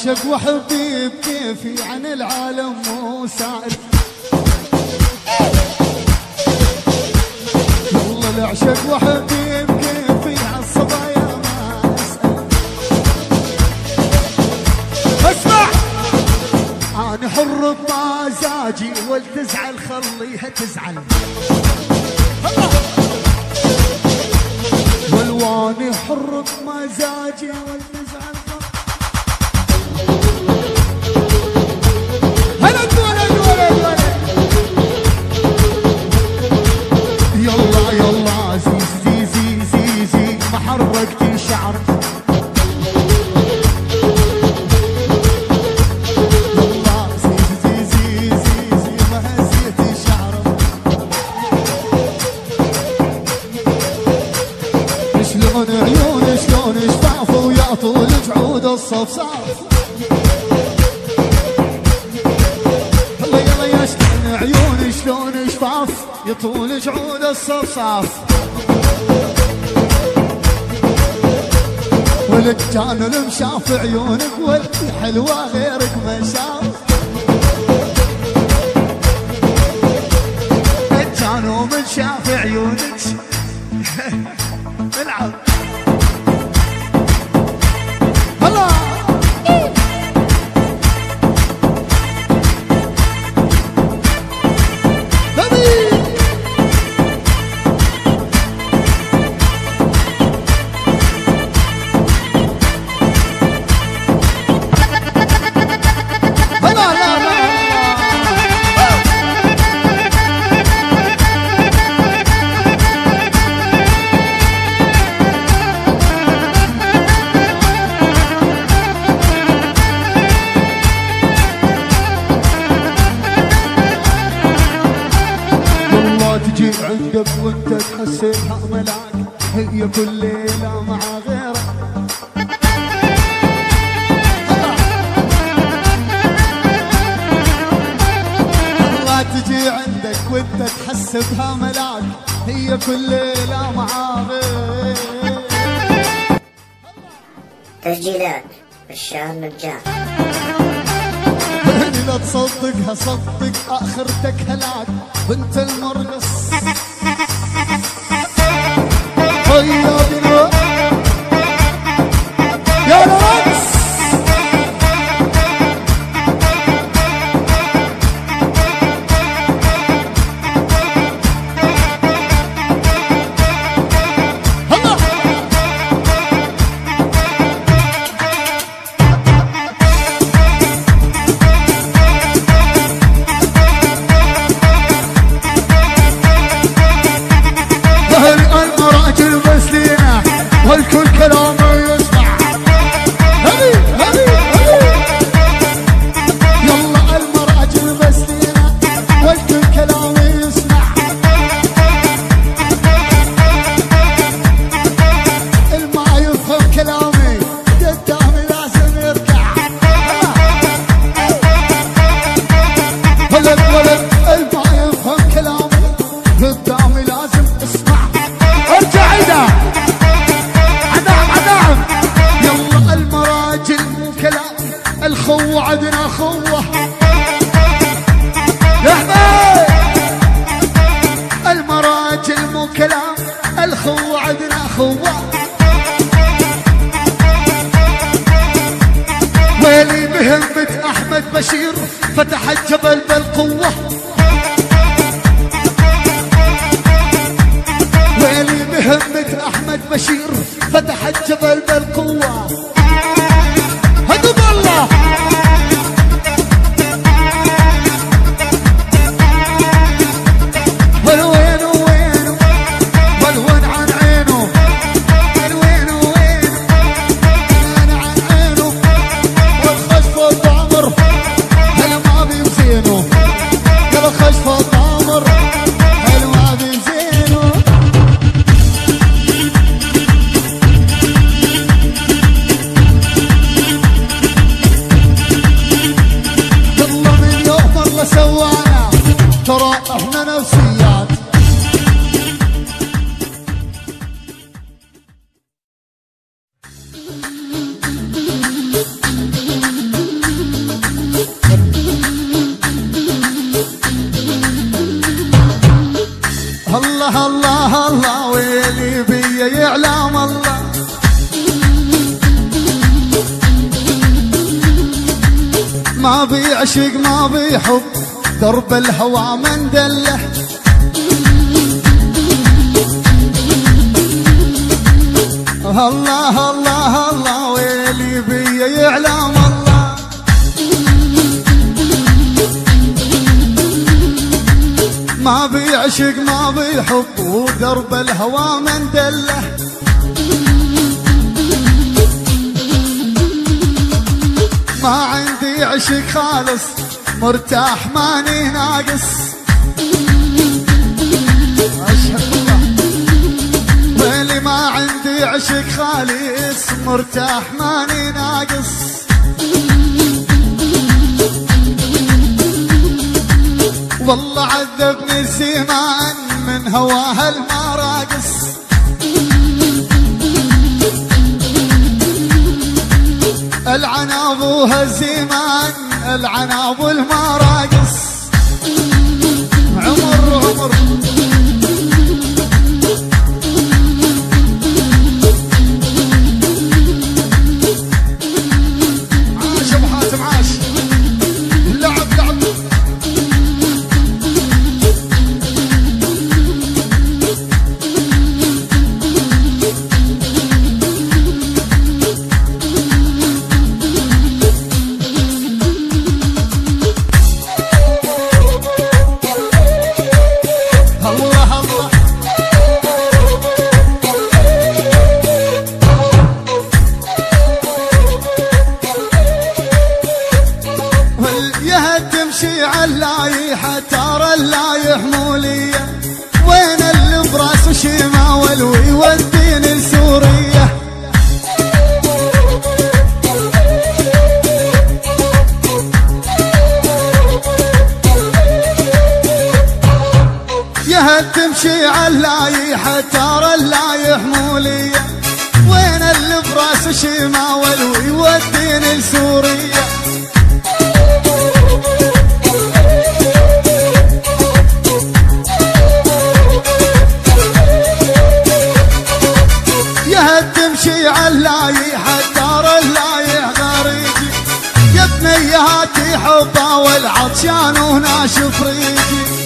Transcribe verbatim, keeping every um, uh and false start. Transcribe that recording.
العشق وحبيب كيفي عن العالم مو سائل. والله العشق وحبيب كيفي عالصبايا ما اسأل. اسمع انا حر بمزاجي والتزعل خليها تزعل. والواني حر بمزاجي والتزعل. هلا ولد ولد ولد يلا يلا زي زي زي زي ما حركتي شعر. يلا زي زي زي زي زي ما هزيتي شعر. شلون عيون شلون شفافوا يا طول جعود الصفصاف. الله يلا يا شلون عيون شلون شفاف يطول جعود الصفصاف. ولد كان المشاف عيونك والحلوة غيرك ما شاف. كانوا من شاف عيونك العب هلا عندك وانت تحسبها ملاك هي كل ليلة مع غيرك. الله تجي عندك وانت تحسبها ملاك هي كل ليلة مع غيرك. تسجيلات الشهر مجان. لا تصدقها صدق اخرتك هلاك بنت المرقص. هيا بنا يا رقص. والكل كلامه يسمع. هبي هبي هبي يلا المراجل مسلينة والكل كلامه يسمع. الما يفهم كلامي قدامي لازم يركع. ولد ولد الما يفهم كلامي قدامي لازم اسمع. ارجع عيدا الخوة عدنا خوة يا حبايب. المراجل مو كلام الخوة عدنا خوة. ويلي بهمة أحمد بشير فتح الجبل بالقوة. ويلي بهمة أحمد بشير فتح الجبل بالقوة. هدوب الله والوين وين والوين عن عينه. والوين وين انا عن عينه والخشف الضامر هل ما بيزينه. يا الخشف الضامر هل ما بيزينه. ما بي عشق ما بي حب درب الهوى من دله. الله الله الله ويلي بي يعلم الله. ما بي عشق ما بي حب ودرب الهوى من دله. ما عندي عشق خالص مرتاح ماني ناقص. أشهد الله ويلي ما عندي عشق خالص مرتاح ماني ناقص. والله عذبني الزمان من هواها المراقص. العن ابوها الزمان العن ابو المراقص. عمر عمر عاش ابو حاتم عاش. لعب لعب عاللايحة ترى اللايح مولية. وين اللي براس شماول ويوديني لسوريا. يا تمشي عاللايحة ترى اللايح مولية. وين اللي براس شماول ويوديني لسوريا. تمشي عاللايحة ترى اللايح غريجي. يا بني هاتي حبه والعطشان وناشف ريجي.